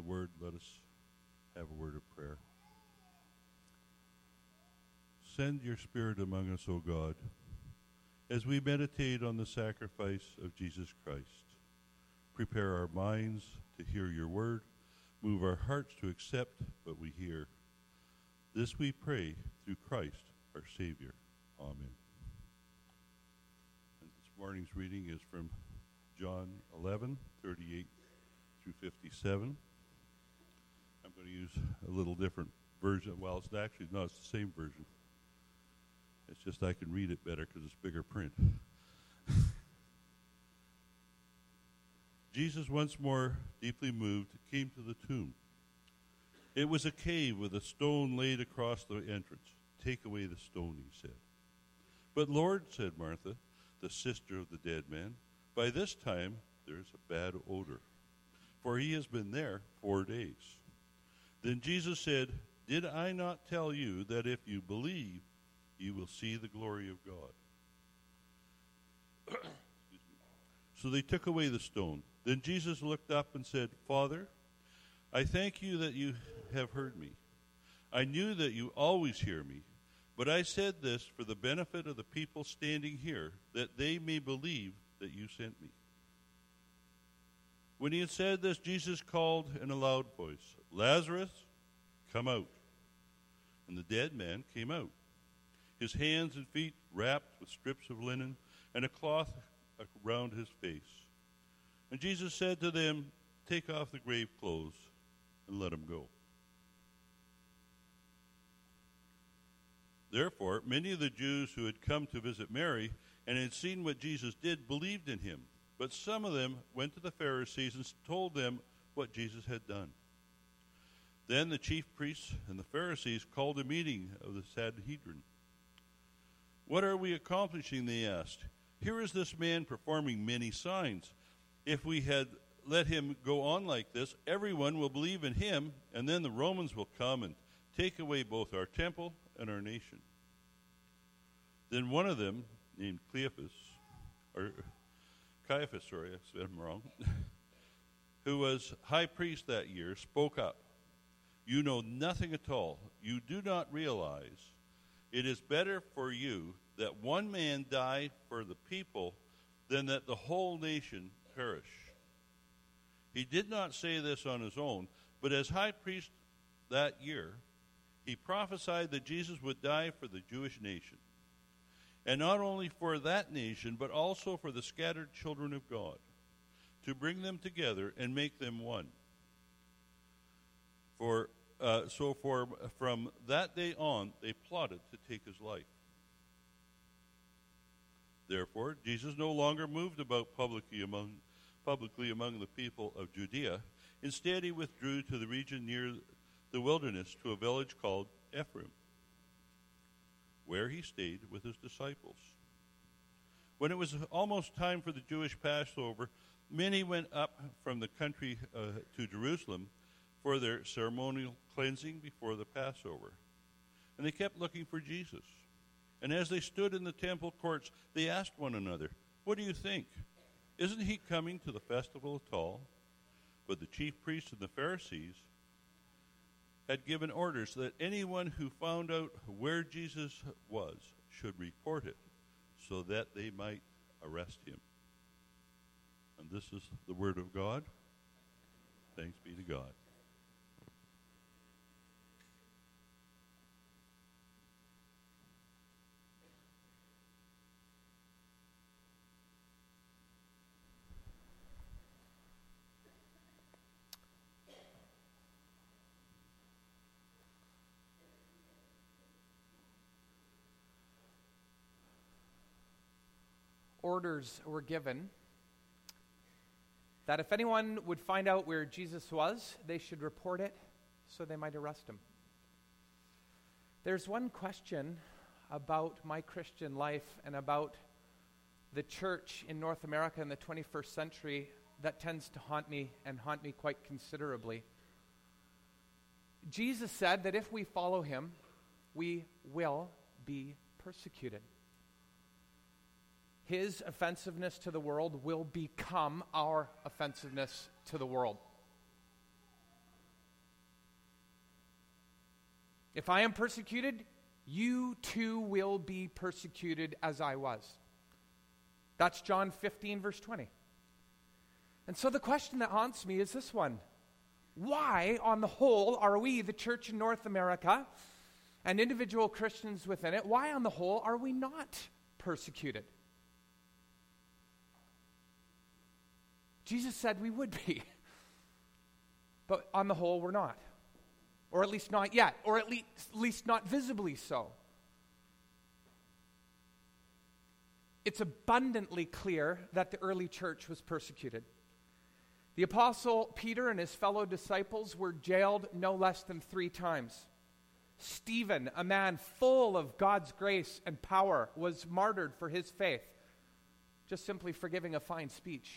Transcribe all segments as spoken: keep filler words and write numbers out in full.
word, let us have a word of prayer. Send your Spirit among us, O God, as we meditate on the sacrifice of Jesus Christ. Prepare our minds to hear your word, move our hearts to accept what we hear. This we pray through Christ, our Savior. Amen. And this morning's reading is from John eleven, thirty-eight through fifty-seven. I'm going to use a little different version. Well, it's actually, no, it's the same version. It's just I can read it better because it's bigger print. Jesus, once more deeply moved, came to the tomb. It was a cave with a stone laid across the entrance. Take away the stone, he said. But Lord, said Martha, the sister of the dead man, by this time there is a bad odor, for he has been there four days. Then Jesus said, did I not tell you that if you believe, you will see the glory of God? So they took away the stone. Then Jesus looked up and said, Father, I thank you that you have heard me. I knew that you always hear me, but I said this for the benefit of the people standing here, that they may believe that you sent me. When he had said this, Jesus called in a loud voice, Lazarus, come out. And the dead man came out, his hands and feet wrapped with strips of linen and a cloth around his face. And Jesus said to them, take off the grave clothes and let him go. Therefore, many of the Jews who had come to visit Mary and had seen what Jesus did believed in him. But some of them went to the Pharisees and told them what Jesus had done. Then the chief priests and the Pharisees called a meeting of the Sanhedrin. What are we accomplishing, they asked. Here is this man performing many signs. If we had let him go on like this, everyone will believe in him, and then the Romans will come and take away both our temple and our nation. Then one of them, named Cleophas, or Caiaphas, sorry, I said I'm wrong, who was high priest that year, spoke up. You know nothing at all. You do not realize it is better for you that one man die for the people than that the whole nation perish. He did not say this on his own, but as high priest that year, he prophesied that Jesus would die for the Jewish nation. And not only for that nation, but also for the scattered children of God, to bring them together and make them one. For uh, so for from that day on, they plotted to take his life. Therefore, Jesus no longer moved about publicly among publicly among the people of Judea. Instead, he withdrew to the region near the wilderness to a village called Ephraim, where he stayed with his disciples. When it was almost time for the Jewish Passover, many went up from the country uh, to Jerusalem for their ceremonial cleansing before the Passover. And they kept looking for Jesus. And as they stood in the temple courts, they asked one another, what do you think? Isn't he coming to the festival at all? But the chief priests and the Pharisees had given orders that anyone who found out where Jesus was should report it so that they might arrest him. And this is the word of God. Thanks be to God. Orders were given that if anyone would find out where Jesus was, they should report it so they might arrest him. There's one question about my Christian life and about the church in North America in the twenty-first century that tends to haunt me and haunt me quite considerably. Jesus said that if we follow him, we will be persecuted. His offensiveness to the world will become our offensiveness to the world. If I am persecuted, you too will be persecuted as I was. That's John fifteen, verse twenty. And so the question that haunts me is this one. Why, on the whole, are we, the church in North America, and individual Christians within it, why, on the whole, are we not persecuted? Jesus said we would be. But on the whole, we're not. Or at least not yet. Or at least, at least not visibly so. It's abundantly clear that the early church was persecuted. The Apostle Peter and his fellow disciples were jailed no less than three times. Stephen, a man full of God's grace and power, was martyred for his faith, just simply for giving a fine speech.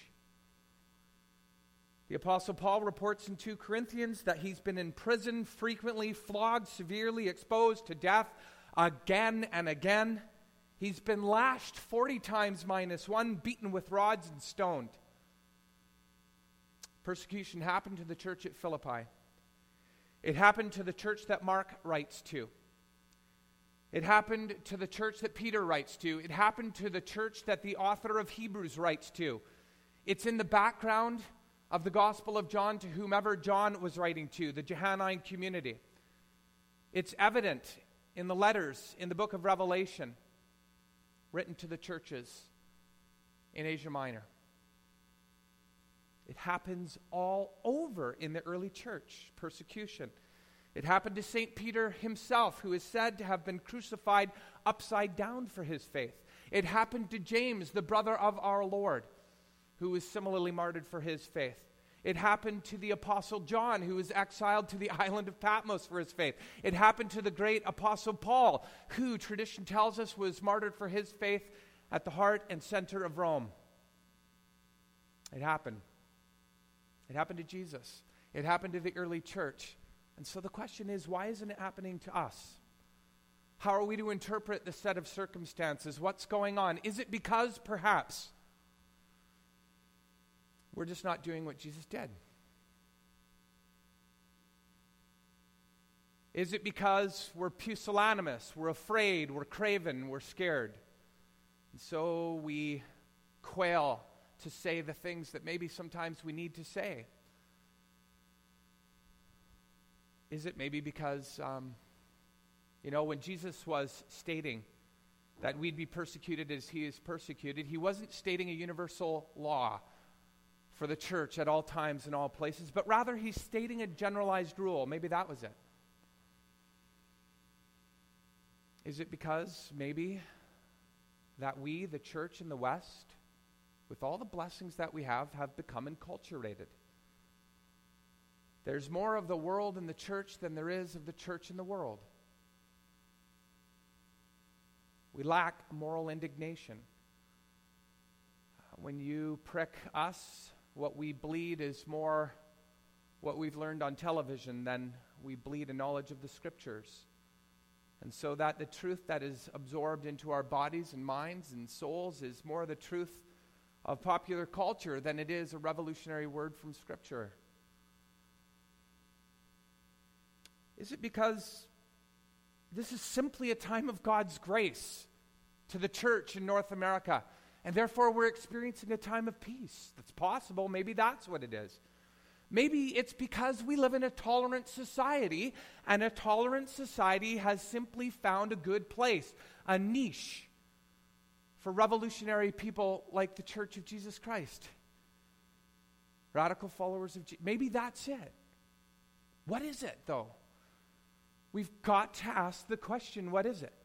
The Apostle Paul reports in Second Corinthians that he's been in prison frequently, flogged, severely exposed to death again and again. He's been lashed forty times minus one, beaten with rods and stoned. Persecution happened to the church at Philippi. It happened to the church that Mark writes to. It happened to the church that Peter writes to. It happened to the church that the author of Hebrews writes to. It's in the background of the Gospel of John to whomever John was writing to, the Johannine community. It's evident in the letters in the book of Revelation written to the churches in Asia Minor. It happens all over in the early church, persecution. It happened to Saint Peter himself, who is said to have been crucified upside down for his faith. It happened to James, the brother of our Lord, who was similarly martyred for his faith. It happened to the Apostle John, who was exiled to the island of Patmos for his faith. It happened to the great Apostle Paul, who, tradition tells us, was martyred for his faith at the heart and center of Rome. It happened. It happened to Jesus. It happened to the early church. And so the question is, why isn't it happening to us? How are we to interpret the set of circumstances? What's going on? Is it because, perhaps, we're just not doing what Jesus did? Is it because we're pusillanimous, we're afraid, we're craven, we're scared? And so we quail to say the things that maybe sometimes we need to say? Is it maybe because, um, you know, when Jesus was stating that we'd be persecuted as he is persecuted, he wasn't stating a universal law for the church at all times and all places, but rather he's stating a generalized rule. Maybe that was it. Is it because maybe that we, the church in the West, with all the blessings that we have, have become enculturated? There's more of the world in the church than there is of the church in the world. We lack moral indignation. When you prick us, what we bleed is more what we've learned on television than we bleed a knowledge of the Scriptures. And so that the truth that is absorbed into our bodies and minds and souls is more the truth of popular culture than it is a revolutionary word from Scripture. Is it because this is simply a time of God's grace to the church in North America, and therefore we're experiencing a time of peace? That's possible. Maybe that's what it is. Maybe it's because we live in a tolerant society, and a tolerant society has simply found a good place, a niche for revolutionary people like the Church of Jesus Christ. Radical followers of Jesus. Maybe that's it. What is it, though? We've got to ask the question, what is it?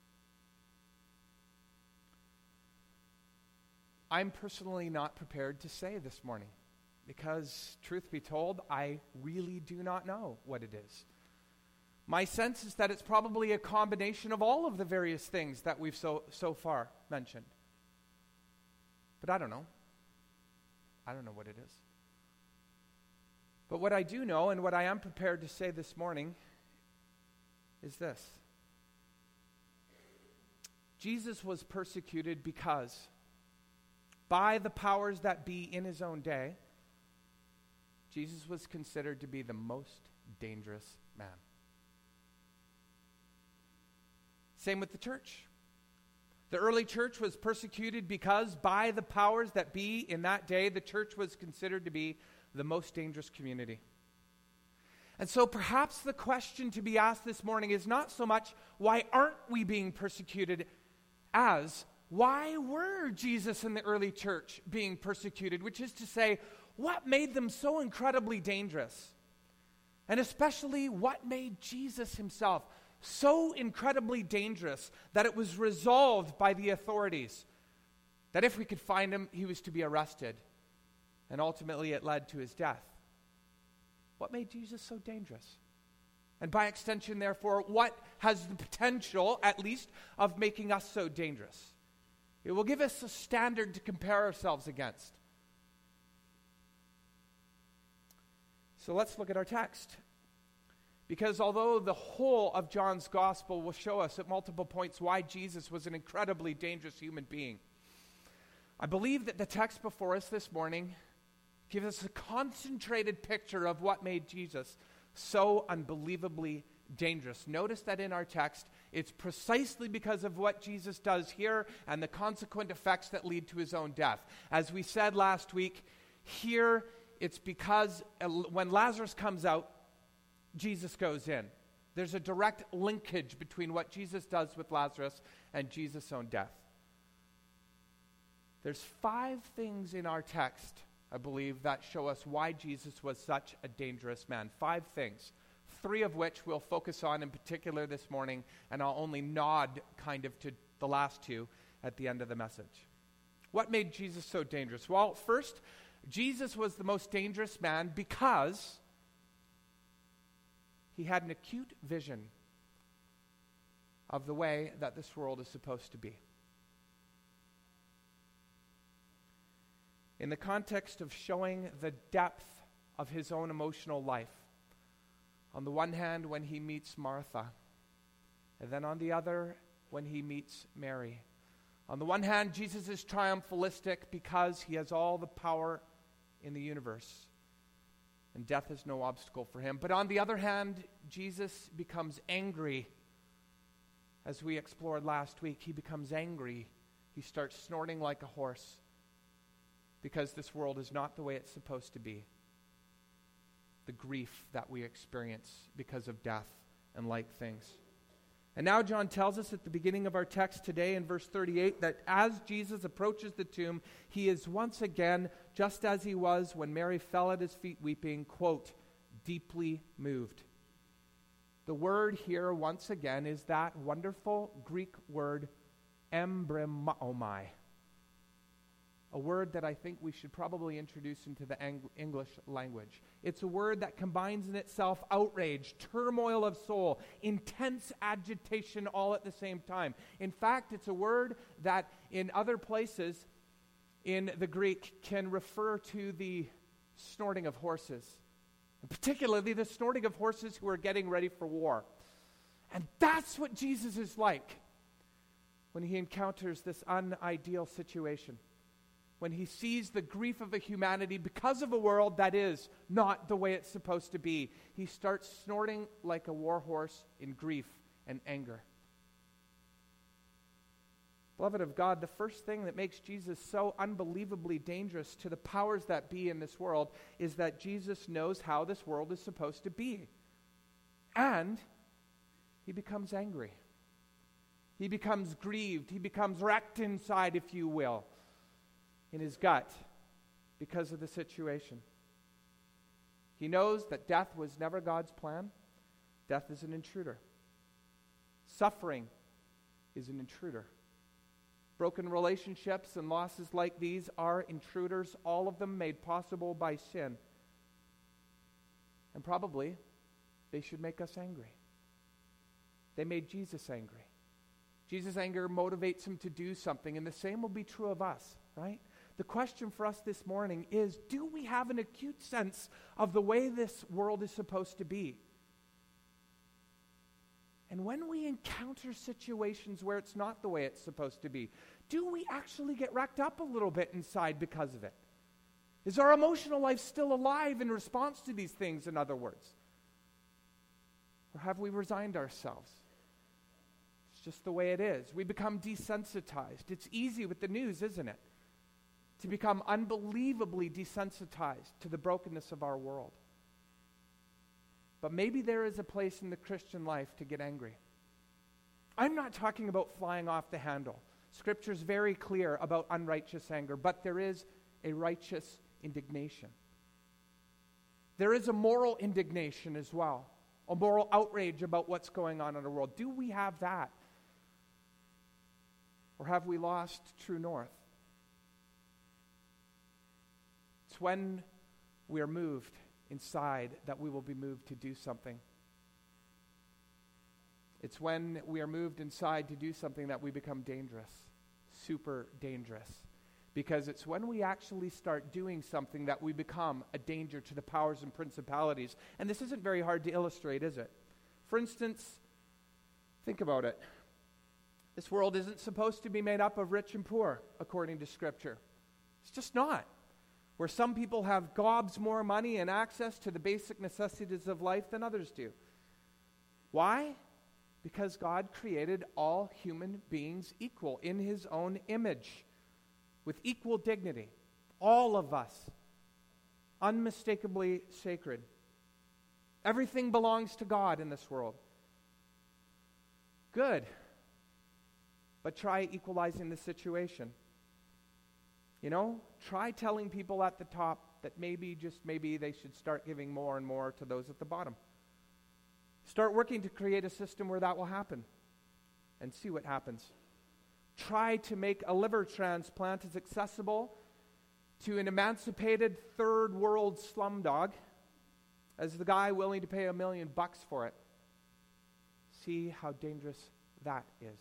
I'm personally not prepared to say this morning because, truth be told, I really do not know what it is. My sense is that it's probably a combination of all of the various things that we've so, so far mentioned. But I don't know. I don't know what it is. But what I do know, and what I am prepared to say this morning, is this. Jesus was persecuted because, by the powers that be in his own day, Jesus was considered to be the most dangerous man. Same with the church. The early church was persecuted because by the powers that be in that day, the church was considered to be the most dangerous community. And so perhaps the question to be asked this morning is not so much, why aren't we being persecuted, as why were Jesus and the early church being persecuted? Which is to say, what made them so incredibly dangerous? And especially, what made Jesus himself so incredibly dangerous that it was resolved by the authorities that if we could find him, he was to be arrested. And ultimately, it led to his death. What made Jesus so dangerous? And by extension, therefore, what has the potential, at least, of making us so dangerous? It will give us a standard to compare ourselves against. So let's look at our text. Because although the whole of John's gospel will show us at multiple points why Jesus was an incredibly dangerous human being, I believe that the text before us this morning gives us a concentrated picture of what made Jesus so unbelievably dangerous. Notice that in our text, it's precisely because of what Jesus does here and the consequent effects that lead to his own death. As we said last week, here it's because uh, when Lazarus comes out, Jesus goes in. There's a direct linkage between what Jesus does with Lazarus and Jesus' own death. There's five things in our text, I believe, that show us why Jesus was such a dangerous man. Five things. Three of which we'll focus on in particular this morning, and I'll only nod kind of to the last two at the end of the message. What made Jesus so dangerous? Well, first, Jesus was the most dangerous man because he had an acute vision of the way that this world is supposed to be. In the context of showing the depth of his own emotional life, on the one hand, when he meets Martha, and then on the other, when he meets Mary. On the one hand, Jesus is triumphalistic because he has all the power in the universe, and death is no obstacle for him. But on the other hand, Jesus becomes angry. As we explored last week, he becomes angry. He starts snorting like a horse because this world is not the way it's supposed to be. The grief that we experience because of death and like things. And now John tells us at the beginning of our text today in verse thirty-eight that as Jesus approaches the tomb, he is once again, just as he was when Mary fell at his feet weeping, quote, deeply moved. The word here, once again, is that wonderful Greek word, embryomai. A word that I think we should probably introduce into the Ang- English language. It's a word that combines in itself outrage, turmoil of soul, intense agitation all at the same time. In fact, it's a word that in other places in the Greek can refer to the snorting of horses, and particularly the snorting of horses who are getting ready for war. And that's what Jesus is like when he encounters this unideal situation. When he sees the grief of a humanity because of a world that is not the way it's supposed to be, he starts snorting like a war horse in grief and anger. Beloved of God, the first thing that makes Jesus so unbelievably dangerous to the powers that be in this world is that Jesus knows how this world is supposed to be. And he becomes angry. He becomes grieved. He becomes wrecked inside, if you will, in his gut because of the situation. He knows that death was never God's plan. Death is an intruder. Suffering is an intruder. Broken relationships and losses like these are intruders, all of them made possible by sin. And probably they should make us angry. They made Jesus angry. Jesus' anger motivates him to do something, and the same will be true of us, right? The question for us this morning is, do we have an acute sense of the way this world is supposed to be? And when we encounter situations where it's not the way it's supposed to be, do we actually get wrecked up a little bit inside because of it? Is our emotional life still alive in response to these things, in other words? Or have we resigned ourselves? It's just the way it is. We become desensitized. It's easy with the news, isn't it? To become unbelievably desensitized to the brokenness of our world. But maybe there is a place in the Christian life to get angry. I'm not talking about flying off the handle. Scripture is very clear about unrighteous anger, but there is a righteous indignation. There is a moral indignation as well, a moral outrage about what's going on in the world. Do we have that? Or have we lost true north? It's when we are moved inside that we will be moved to do something. It's when we are moved inside to do something that we become dangerous, super dangerous. Because it's when we actually start doing something that we become a danger to the powers and principalities. And this isn't very hard to illustrate, is it? For instance, think about it. This world isn't supposed to be made up of rich and poor, according to Scripture. It's just not. Where some people have gobs more money and access to the basic necessities of life than others do. Why? Because God created all human beings equal in His own image, with equal dignity. All of us, unmistakably sacred. Everything belongs to God in this world. Good. But try equalizing the situation. You know, try telling people at the top that maybe, just maybe, they should start giving more and more to those at the bottom. Start working to create a system where that will happen and see what happens. Try to make a liver transplant as accessible to an emancipated third world slumdog as the guy willing to pay a million bucks for it. See how dangerous that is.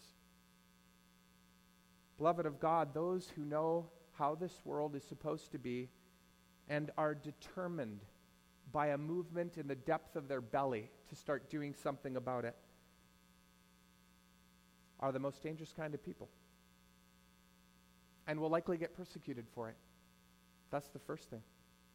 Beloved of God, those who know how this world is supposed to be and are determined by a movement in the depth of their belly to start doing something about it are the most dangerous kind of people and will likely get persecuted for it. That's the first thing.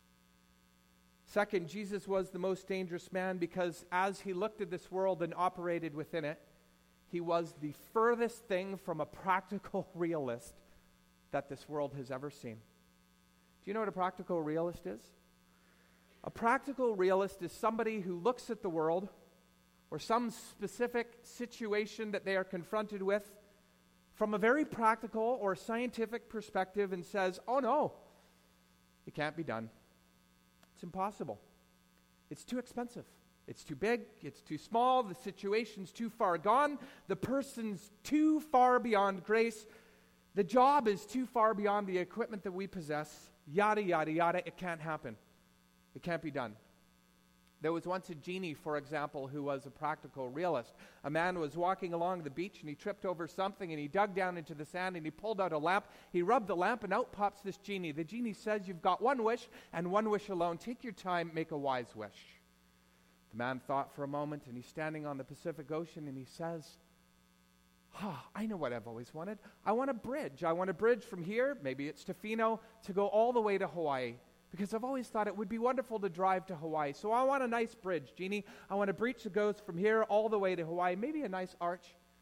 Second, Jesus was the most dangerous man because as he looked at this world and operated within it, he was the furthest thing from a practical realist that this world has ever seen. Do you know what a practical realist is? A practical realist is somebody who looks at the world or some specific situation that they are confronted with from a very practical or scientific perspective and says, oh no, it can't be done. It's impossible. It's too expensive. It's too big. It's too small. The situation's too far gone. The person's too far beyond grace. The job is too far beyond the equipment that we possess. Yada, yada, yada. It can't happen. It can't be done. There was once a genie, for example, who was a practical realist. A man was walking along the beach and he tripped over something and he dug down into the sand and he pulled out a lamp. He rubbed the lamp and out pops this genie. The genie says, you've got one wish and one wish alone. Take your time, make a wise wish. The man thought for a moment and he's standing on the Pacific Ocean and he says, ah, I know what I've always wanted. I want a bridge. I want a bridge from here, maybe it's Tofino, to go all the way to Hawaii. Because I've always thought it would be wonderful to drive to Hawaii. So I want a nice bridge, genie. I want a bridge that goes from here all the way to Hawaii. Maybe a nice arch.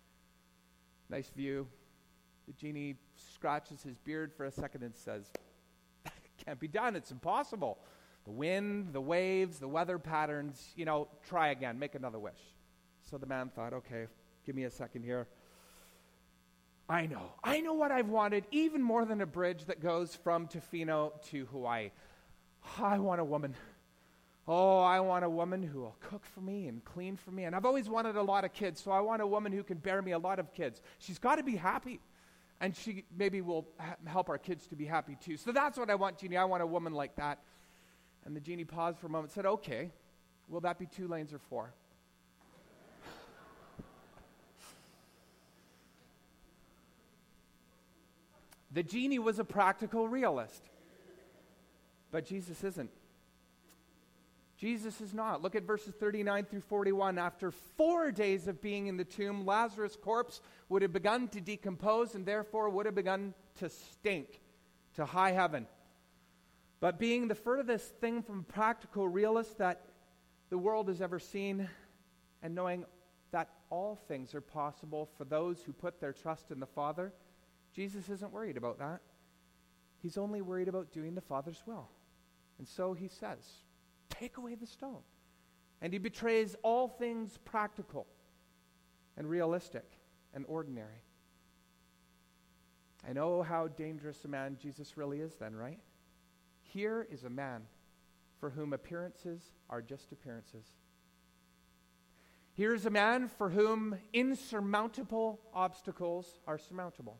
Nice view. The genie scratches his beard for a second and says, can't be done. It's impossible. The wind, the waves, the weather patterns, you know, try again. Make another wish. So the man thought, okay, give me a second here. I know. I know what I've wanted, even more than a bridge that goes from Tofino to Hawaii. I want a woman. Oh, I want a woman who will cook for me and clean for me. And I've always wanted a lot of kids, so I want a woman who can bear me a lot of kids. She's got to be happy. And she maybe will ha- help our kids to be happy too. So that's what I want, genie. I want a woman like that. And the genie paused for a moment and said, okay, will that be two lanes or four? The genie was a practical realist. But Jesus isn't. Jesus is not. Look at verses thirty-nine through forty-one. After four days of being in the tomb, Lazarus' corpse would have begun to decompose and therefore would have begun to stink to high heaven. But being the furthest thing from practical realist that the world has ever seen, and knowing that all things are possible for those who put their trust in the Father, Jesus isn't worried about that. He's only worried about doing the Father's will. And so he says, take away the stone. And he betrays all things practical and realistic and ordinary. I know how dangerous a man Jesus really is then, right? Here is a man for whom appearances are just appearances. Here is a man for whom insurmountable obstacles are surmountable.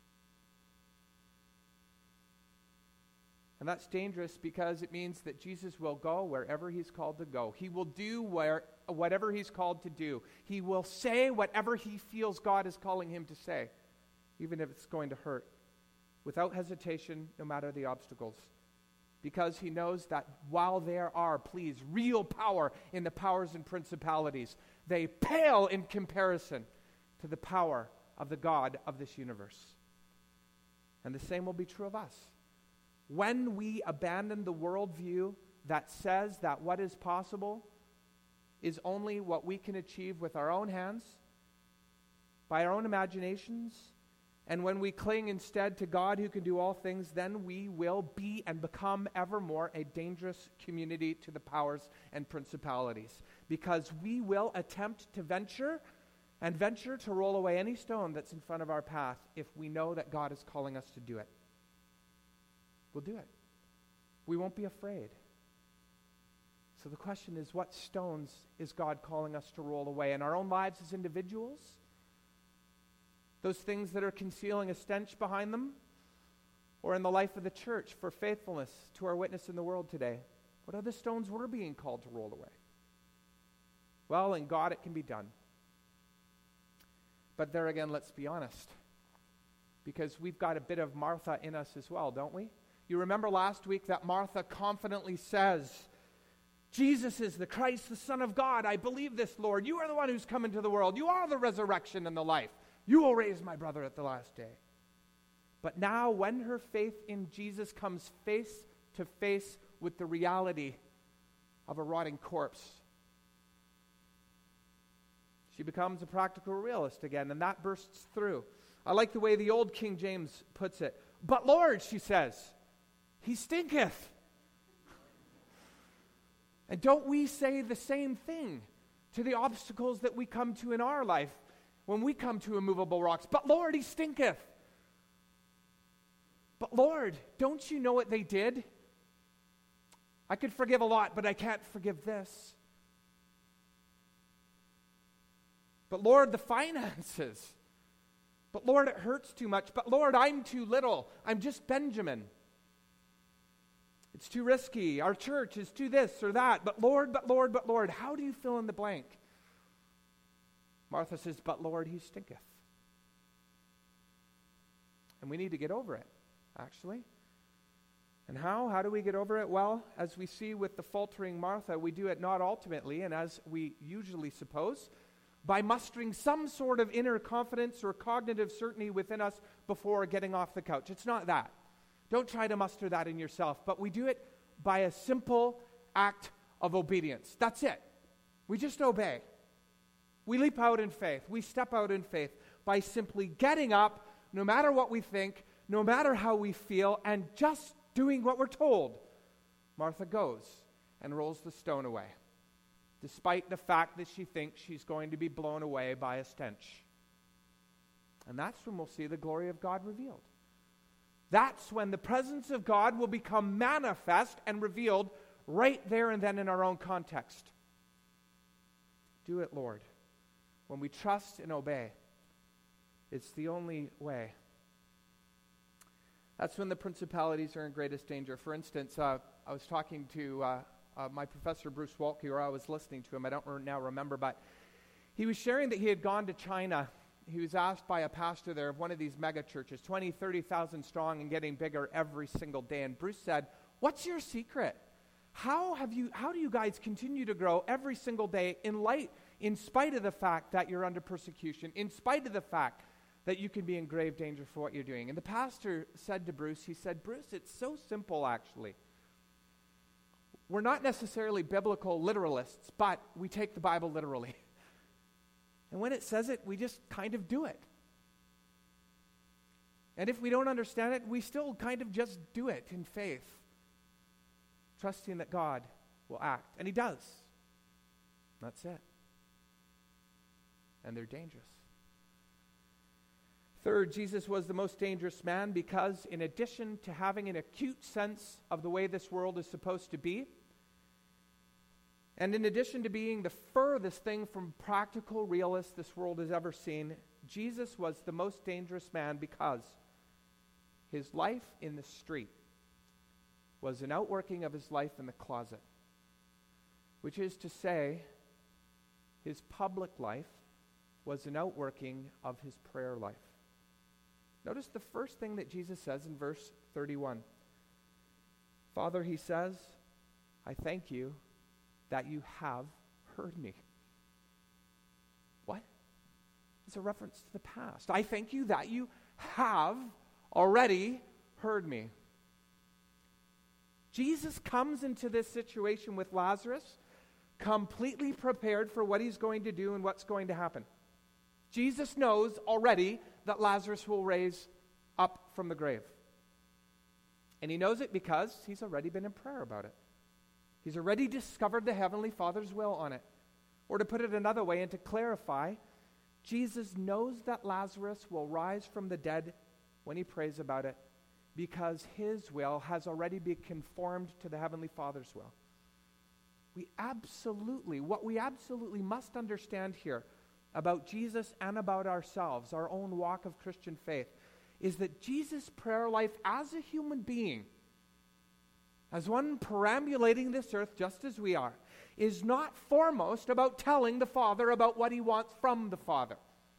And that's dangerous because it means that Jesus will go wherever he's called to go. He will do where, whatever he's called to do. He will say whatever he feels God is calling him to say, even if it's going to hurt, without hesitation, no matter the obstacles. Because he knows that while there are, please, real power in the powers and principalities, they pale in comparison to the power of the God of this universe. And the same will be true of us. When we abandon the worldview that says that what is possible is only what we can achieve with our own hands, by our own imaginations, and when we cling instead to God who can do all things, then we will be and become evermore a dangerous community to the powers and principalities. Because we will attempt to venture and venture to roll away any stone that's in front of our path if we know that God is calling us to do it. We'll do it. We won't be afraid. So the question is, what stones is God calling us to roll away in our own lives as individuals? Those things that are concealing a stench behind them? Or in the life of the church for faithfulness to our witness in the world today? What are the stones we're being called to roll away? Well, in God it can be done. But there again, let's be honest. Because we've got a bit of Martha in us as well, don't we? You remember last week that Martha confidently says, Jesus is the Christ, the Son of God. I believe this, Lord. You are the one who's come into the world. You are the resurrection and the life. You will raise my brother at the last day. But now when her faith in Jesus comes face to face with the reality of a rotting corpse, she becomes a practical realist again, and that bursts through. I like the way the old King James puts it. But Lord, she says, he stinketh. And don't we say the same thing to the obstacles that we come to in our life when we come to immovable rocks? But Lord, he stinketh. But Lord, don't you know what they did? I could forgive a lot, but I can't forgive this. But Lord, the finances. But Lord, it hurts too much. But Lord, I'm too little. I'm just Benjamin. It's too risky. Our church is too this or that. But Lord, but Lord, but Lord. How do you fill in the blank? Martha says, but Lord, he stinketh. And we need to get over it, actually. And how? How do we get over it? Well, as we see with the faltering Martha, we do it not ultimately, and as we usually suppose, by mustering some sort of inner confidence or cognitive certainty within us before getting off the couch. It's not that. Don't try to muster that in yourself, but we do it by a simple act of obedience. That's it. We just obey. We leap out in faith. We step out in faith by simply getting up, no matter what we think, no matter how we feel, and just doing what we're told. Martha goes and rolls the stone away, despite the fact that she thinks she's going to be blown away by a stench. And that's when we'll see the glory of God revealed. That's when the presence of God will become manifest and revealed right there and then in our own context. Do it, Lord. When we trust and obey, it's the only way. That's when the principalities are in greatest danger. For instance, uh, I was talking to uh, uh, my professor, Bruce Waltke, or I was listening to him. I don't re- now remember, but he was sharing that he had gone to China. He was asked by a pastor there of one of these mega churches, twenty, thirty thousand strong and getting bigger every single day. And Bruce said, what's your secret? How have you? How do you guys continue to grow every single day in light, in spite of the fact that you're under persecution, in spite of the fact that you can be in grave danger for what you're doing? And the pastor said to Bruce, he said, Bruce, it's so simple actually. We're not necessarily biblical literalists, but we take the Bible literally. And when it says it, we just kind of do it. And if we don't understand it, we still kind of just do it in faith, trusting that God will act. And he does. That's it. And they're dangerous. Third, Jesus was the most dangerous man because in addition to having an acute sense of the way this world is supposed to be, and in addition to being the furthest thing from practical realist this world has ever seen, Jesus was the most dangerous man because his life in the street was an outworking of his life in the closet, which is to say, his public life was an outworking of his prayer life. Notice the first thing that Jesus says in verse thirty-one. Father, he says, I thank you that you have heard me. What? It's a reference to the past. I thank you that you have already heard me. Jesus comes into this situation with Lazarus completely prepared for what he's going to do and what's going to happen. Jesus knows already that Lazarus will raise up from the grave. And he knows it because he's already been in prayer about it. He's already discovered the Heavenly Father's will on it. Or to put it another way and to clarify, Jesus knows that Lazarus will rise from the dead when he prays about it because his will has already been conformed to the Heavenly Father's will. We absolutely, what we absolutely must understand here about Jesus and about ourselves, our own walk of Christian faith, is that Jesus' prayer life as a human being, as one perambulating this earth just as we are, is not foremost about telling the Father about what he wants from the Father.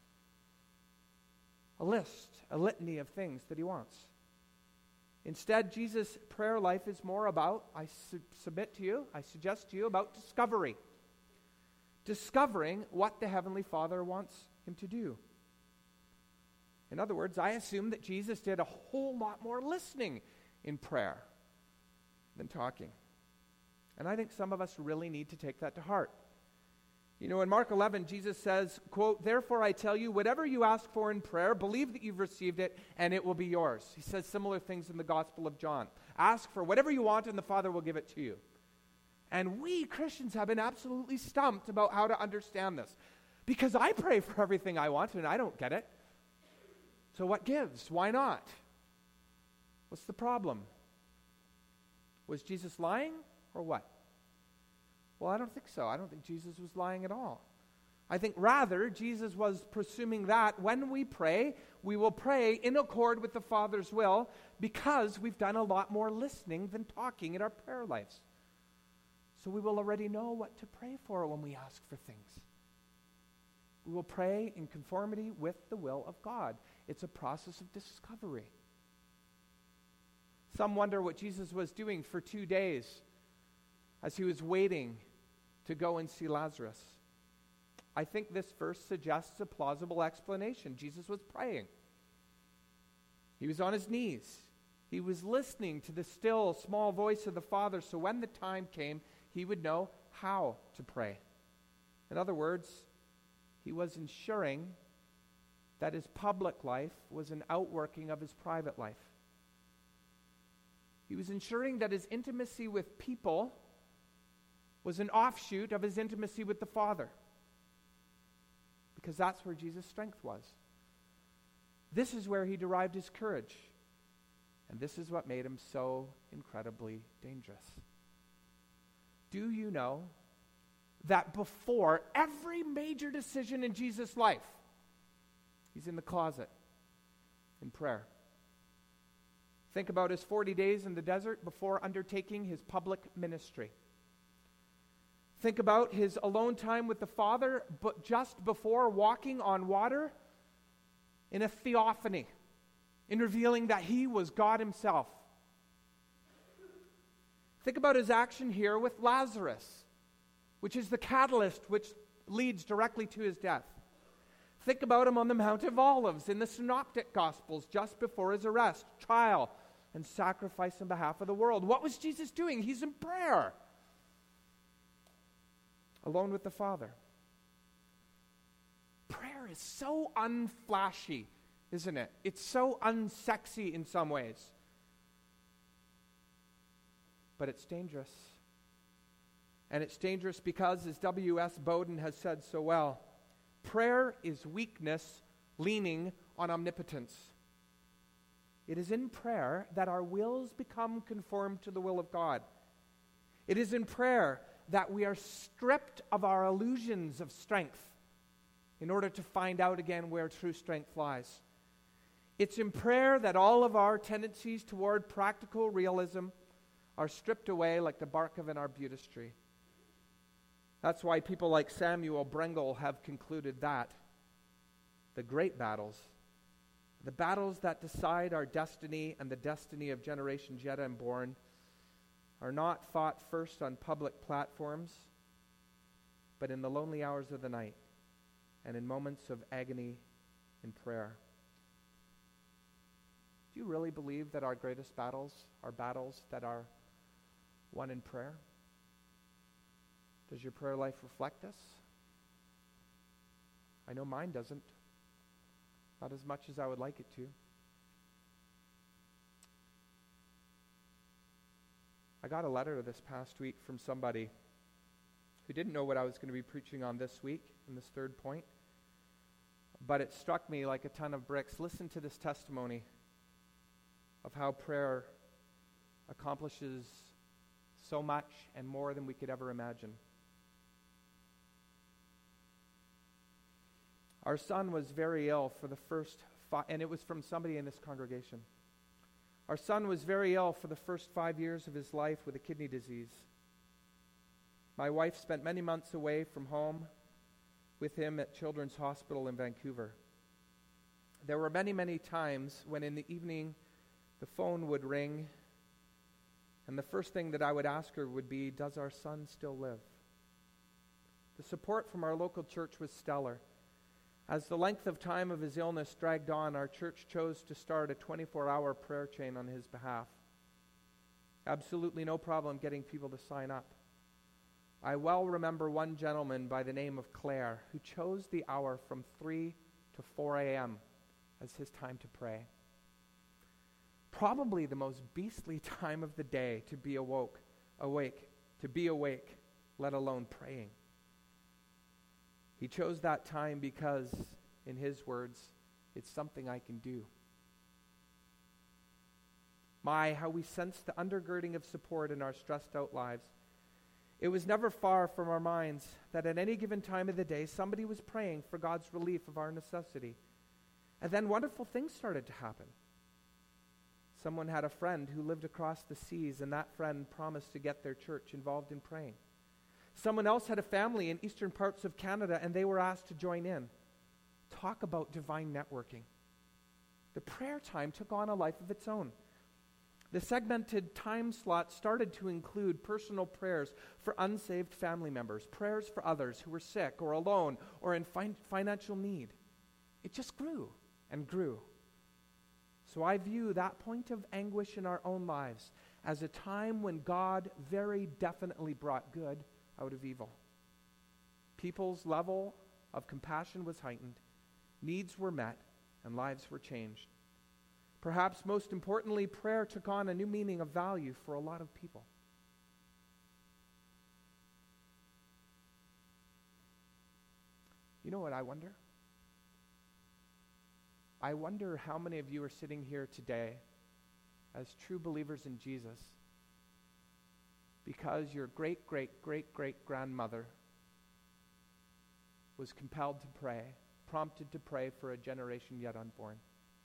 A list, a litany of things that he wants. Instead, Jesus' prayer life is more about, I su- submit to you, I suggest to you, about discovery. Discovering what the Heavenly Father wants him to do. In other words, I assume that Jesus did a whole lot more listening in prayer than talking. And I think some of us really need to take that to heart. You know, in Mark eleven, Jesus says, quote, therefore I tell you, whatever you ask for in prayer, believe that you've received it, and it will be yours. He says similar things in the Gospel of John. Ask for whatever you want, and the Father will give it to you. And we Christians have been absolutely stumped about how to understand this. Because I pray for everything I want, and I don't get it. So what gives? Why not? What's the problem? Was Jesus lying, or what? Well, I don't think so. I don't think Jesus was lying at all. I think rather, Jesus was presuming that when we pray, we will pray in accord with the Father's will because we've done a lot more listening than talking in our prayer lives. So we will already know what to pray for when we ask for things. We will pray in conformity with the will of God. It's a process of discovery. Some wonder what Jesus was doing for two days as he was waiting to go and see Lazarus. I think this verse suggests a plausible explanation. Jesus was praying. He was on his knees. He was listening to the still, small voice of the Father, so when the time came, he would know how to pray. In other words, he was ensuring that his public life was an outworking of his private life. He was ensuring that his intimacy with people was an offshoot of his intimacy with the Father. Because that's where Jesus' strength was. This is where he derived his courage. And this is what made him so incredibly dangerous. Do you know that before every major decision in Jesus' life, he's in the closet in prayer? Think about his forty days in the desert before undertaking his public ministry. Think about his alone time with the Father, but just before walking on water in a theophany, in revealing that he was God himself. Think about his action here with Lazarus, which is the catalyst which leads directly to his death. Think about him on the Mount of Olives in the Synoptic Gospels just before his arrest, trial, and sacrifice on behalf of the world. What was Jesus doing? He's in prayer, alone with the Father. prayer is so unflashy, isn't it? It's so unsexy in some ways. But it's dangerous. And it's dangerous because, as W S Bowden has said so well, prayer is weakness leaning on omnipotence. It is in prayer that our wills become conformed to the will of God. It is in prayer that we are stripped of our illusions of strength in order to find out again where true strength lies. It's in prayer that all of our tendencies toward practical realism are stripped away like the bark of an arbutus tree. That's why people like Samuel Brengel have concluded that the great battles, the battles that decide our destiny and the destiny of generations yet unborn, are not fought first on public platforms, but in the lonely hours of the night and in moments of agony in prayer. Do you really believe that our greatest battles are battles that are won in prayer? Does your prayer life reflect this? I know mine doesn't. Not as much as I would like it to. I got a letter this past week from somebody who didn't know what I was going to be preaching on this week in this third point, but it struck me like a ton of bricks. Listen to this testimony of how prayer accomplishes so much and more than we could ever imagine. Our son was very ill for the first five, and it was from somebody in this congregation. Our son was very ill for the first five years of his life with a kidney disease. My wife spent many months away from home with him at Children's Hospital in Vancouver. There were many, many times when in the evening the phone would ring, and the first thing that I would ask her would be, does our son still live? The support from our local church was stellar. As the length of time of his illness dragged on, our church chose to start a twenty-four hour prayer chain on his behalf. Absolutely no problem getting people to sign up. I well remember one gentleman by the name of Claire who chose the hour from three to four a.m. as his time to pray. Probably the most beastly time of the day to be awoke, awake, to be awake, let alone praying. He chose that time because, in his words, it's something I can do. My, how we sense the undergirding of support in our stressed out lives. It was never far from our minds that at any given time of the day, somebody was praying for God's relief of our necessity. And then wonderful things started to happen. Someone had a friend who lived across the seas, and that friend promised to get their church involved in praying. Someone else had a family in eastern parts of Canada, and they were asked to join in. Talk about divine networking. The prayer time took on a life of its own. The segmented time slot started to include personal prayers for unsaved family members, prayers for others who were sick or alone or in fin- financial need. It just grew and grew. So I view that point of anguish in our own lives as a time when God very definitely brought good out of evil. People's level of compassion was heightened, needs were met, and lives were changed. Perhaps most importantly, prayer took on a new meaning of value for a lot of people. You know what I wonder? I wonder how many of you are sitting here today as true believers in Jesus because your great, great, great, great grandmother was compelled to pray, prompted to pray for a generation yet unborn.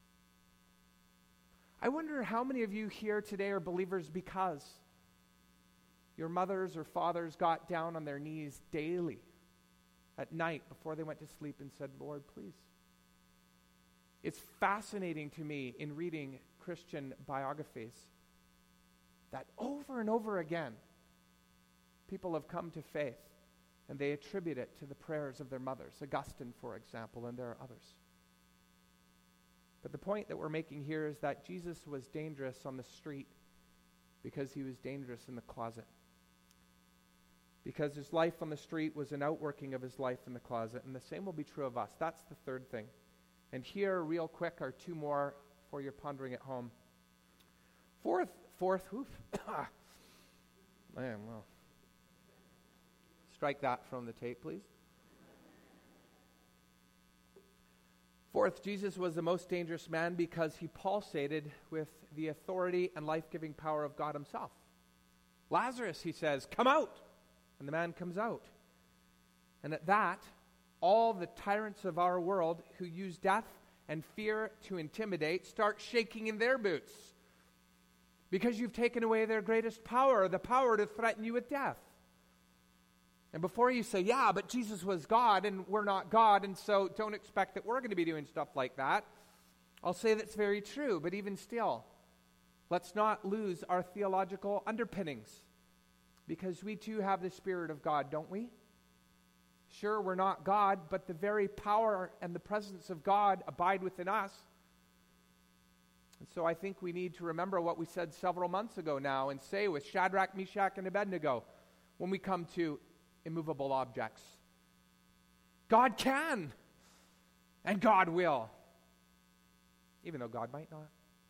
I wonder how many of you here today are believers because your mothers or fathers got down on their knees daily at night before they went to sleep and said, Lord, please. It's fascinating to me in reading Christian biographies that over and over again, people have come to faith and they attribute it to the prayers of their mothers. Augustine, for example, and there are others. But the point that we're making here is that Jesus was dangerous on the street because he was dangerous in the closet. because his life on the street was an outworking of his life in the closet, and the same will be true of us. That's the third thing. And here, real quick, are two more for your pondering at home. Fourth, fourth, oof. Man, well. Strike that from the tape, please. Fourth, Jesus was the most dangerous man because he pulsated with the authority and life-giving power of God himself. Lazarus, he says, come out. And the man comes out. And at that, all the tyrants of our world who use death and fear to intimidate start shaking in their boots because you've taken away their greatest power, the power to threaten you with death. And before you say, yeah, but Jesus was God and we're not God, and so don't expect that we're going to be doing stuff like that, I'll say that's very true. But even still, let's not lose our theological underpinnings, because we too have the Spirit of God, don't we? Sure, we're not God, but the very power and the presence of God abide within us. And so I think we need to remember what we said several months ago now and say with Shadrach, Meshach, and Abednego when we come to immovable objects. God can, and God will, even though God might not.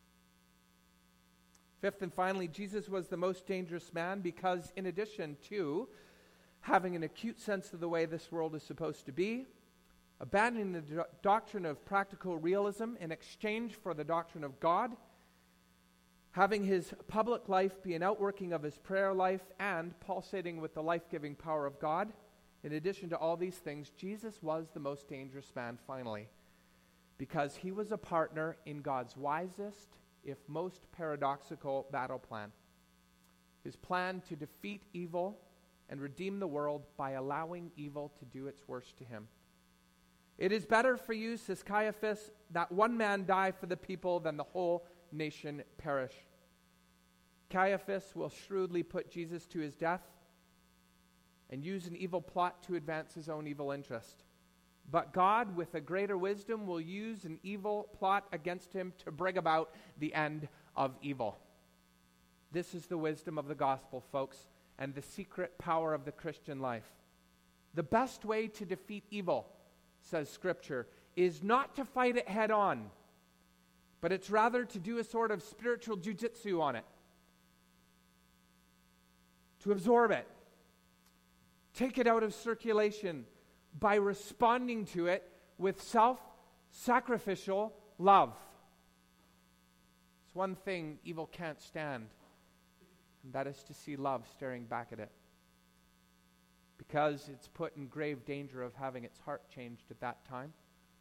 Fifth and finally, Jesus was the most dangerous man because in addition to having an acute sense of the way this world is supposed to be, abandoning the do- doctrine of practical realism in exchange for the doctrine of God, having his public life be an outworking of his prayer life, and pulsating with the life-giving power of God, in addition to all these things, Jesus was the most dangerous man finally, because he was a partner in God's wisest, if most paradoxical, battle plan. His plan to defeat evil and redeem the world by allowing evil to do its worst to him. It is better for you, says Caiaphas, that one man die for the people than the whole nation perish. Caiaphas will shrewdly put Jesus to his death and use an evil plot to advance his own evil interest. But God, with a greater wisdom, will use an evil plot against him to bring about the end of evil. This is the wisdom of the gospel, folks, and the secret power of the Christian life. The best way to defeat evil, says Scripture, is not to fight it head on, but it's rather to do a sort of spiritual jujitsu on it. To absorb it. Take it out of circulation by responding to it with self-sacrificial love. It's one thing evil can't stand, and that is to see love staring back at it, because it's put in grave danger of having its heart changed at that time.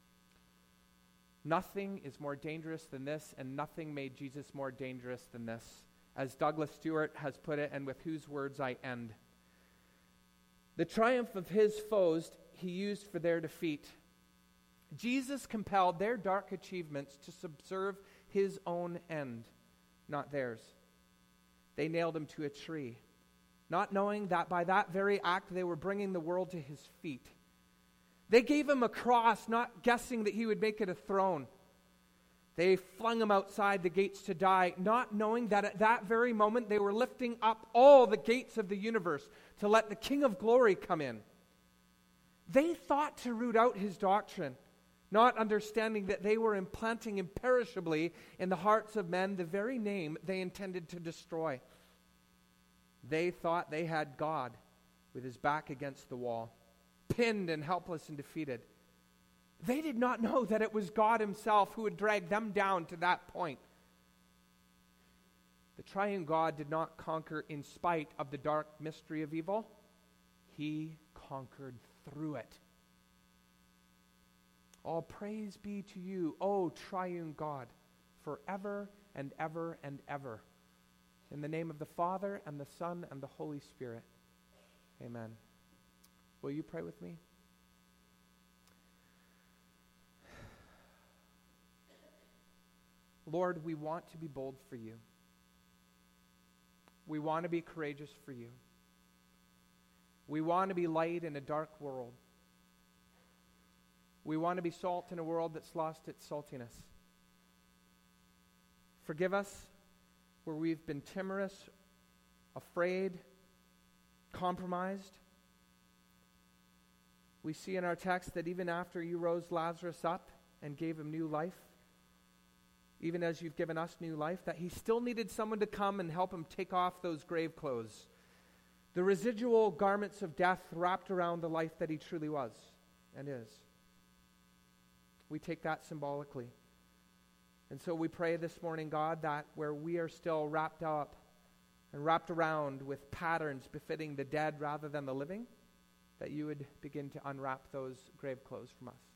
Nothing is more dangerous than this, and nothing made Jesus more dangerous than this, as Douglas Stewart has put it, and with whose words I end. The triumph of his foes he used for their defeat. Jesus compelled their dark achievements to subserve his own end, not theirs. They nailed him to a tree, not knowing that by that very act they were bringing the world to his feet. They gave him a cross, not guessing that he would make it a throne. They flung him outside the gates to die, not knowing that at that very moment they were lifting up all the gates of the universe to let the King of Glory come in. They thought to root out his doctrine, not understanding that they were implanting imperishably in the hearts of men the very name they intended to destroy. They thought they had God with his back against the wall, pinned and helpless and defeated. They did not know that it was God himself who had dragged them down to that point. The triune God did not conquer in spite of the dark mystery of evil. He conquered through it. All praise be to you, O triune God, forever and ever and ever. In the name of the Father, and the Son, and the Holy Spirit. Amen. Will you pray with me? Lord, we want to be bold for you. We want to be courageous for you. We want to be light in a dark world. We want to be salt in a world that's lost its saltiness. Forgive us where we've been timorous, afraid, compromised. We see in our text that even after you rose Lazarus up and gave him new life, even as you've given us new life, that he still needed someone to come and help him take off those grave clothes, the residual garments of death wrapped around the life that he truly was and is. We take that symbolically. And so we pray this morning, God, that where we are still wrapped up and wrapped around with patterns befitting the dead rather than the living, that you would begin to unwrap those grave clothes from us.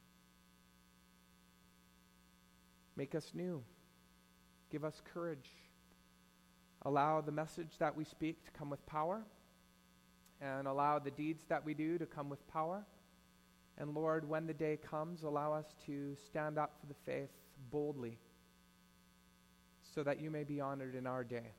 Make us new. Give us courage. Allow the message that we speak to come with power, and allow the deeds that we do to come with power. And Lord, when the day comes, allow us to stand up for the faith boldly, so that you may be honored in our day.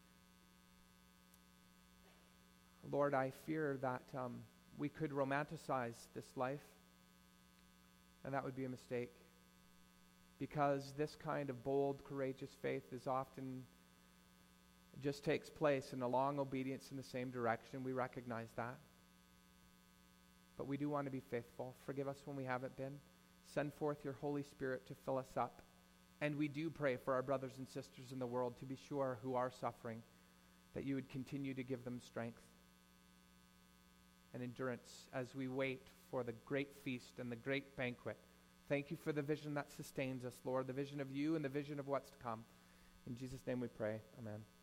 Lord, I fear that um, we could romanticize this life, and that would be a mistake, because this kind of bold, courageous faith is often just takes place in a long obedience in the same direction. We recognize that. But we do want to be faithful. Forgive us when we haven't been. Send forth your Holy Spirit to fill us up. And we do pray for our brothers and sisters in the world, to be sure, who are suffering, that you would continue to give them strength and endurance as we wait for the great feast and the great banquet. Thank you for the vision that sustains us, Lord, the vision of you and the vision of what's to come. In Jesus' name we pray. Amen.